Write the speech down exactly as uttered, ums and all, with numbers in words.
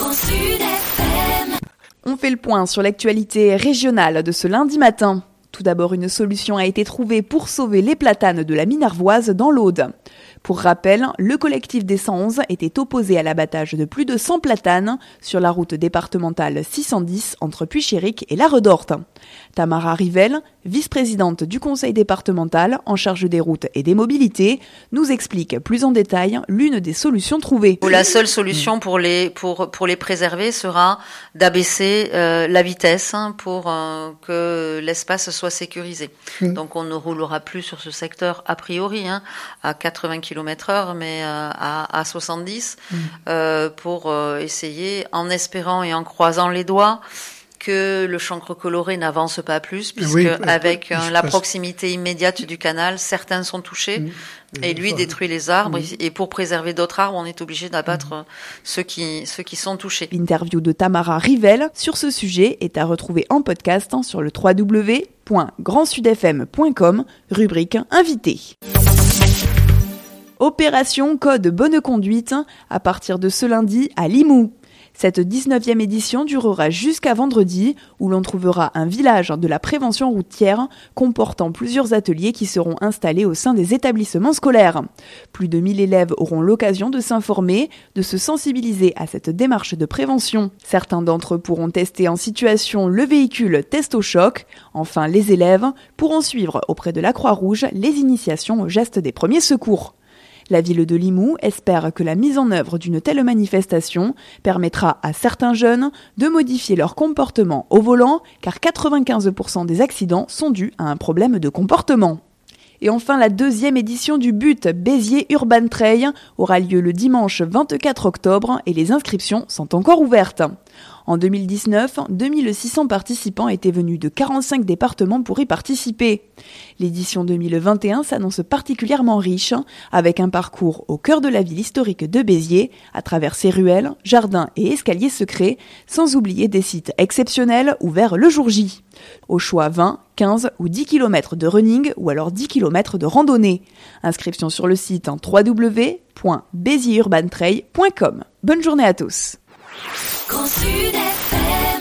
Grand Sud F M. On fait le point sur l'actualité régionale de ce lundi matin. Tout d'abord, une solution a été trouvée pour sauver les platanes de la mine arvoise dans l'Aude. Pour rappel, le collectif des cent onze était opposé à l'abattage de plus de cent platanes sur la route départementale six cent dix entre Puy-Chéric et La Redorte. Tamara Rivel, vice-présidente du conseil départemental en charge des routes et des mobilités, nous explique plus en détail l'une des solutions trouvées. La seule solution pour les, pour, pour les préserver sera d'abaisser euh, la vitesse hein, pour euh, que l'espace soit sécurisé. Mmh. Donc on ne roulera plus sur ce secteur a priori hein, à quatre-vingts kilomètres heure, mais euh, à, à soixante-dix mmh. euh, pour euh, essayer, en espérant et en croisant les doigts, que le chancre coloré n'avance pas plus, puisque oui, avec euh, la proximité immédiate du canal, certains sont touchés mmh. et lui détruit les arbres. Mmh. Et pour préserver d'autres arbres, on est obligé d'abattre mmh. ceux qui ceux qui sont touchés. L'interview de Tamara Rivel sur ce sujet est à retrouver en podcast sur le w w w point grand sud f m point com, rubrique Invité. Opération Code Bonne Conduite à partir de ce lundi à Limoux. Cette dix-neuvième édition durera jusqu'à vendredi, où l'on trouvera un village de la prévention routière comportant plusieurs ateliers qui seront installés au sein des établissements scolaires. Plus de mille élèves auront l'occasion de s'informer, de se sensibiliser à cette démarche de prévention. Certains d'entre eux pourront tester en situation le véhicule Testo-Choc. Enfin, les élèves pourront suivre auprès de la Croix-Rouge les initiations aux gestes des premiers secours. La ville de Limoux espère que la mise en œuvre d'une telle manifestation permettra à certains jeunes de modifier leur comportement au volant, car quatre-vingt-quinze pour cent des accidents sont dus à un problème de comportement. Et enfin, la deuxième édition du B U T Béziers Urban Trail aura lieu le dimanche vingt-quatre octobre et les inscriptions sont encore ouvertes. En deux mille dix-neuf, deux mille six cents participants étaient venus de quarante-cinq départements pour y participer. L'édition deux mille vingt et un s'annonce particulièrement riche, avec un parcours au cœur de la ville historique de Béziers, à travers ses ruelles, jardins et escaliers secrets, sans oublier des sites exceptionnels ouverts le jour J. Au choix vingt, quinze ou dix kilomètres de running ou alors dix kilomètres de randonnée. Inscription sur le site w w w point béziers urban trail point com. Bonne journée à tous. Grand Sud.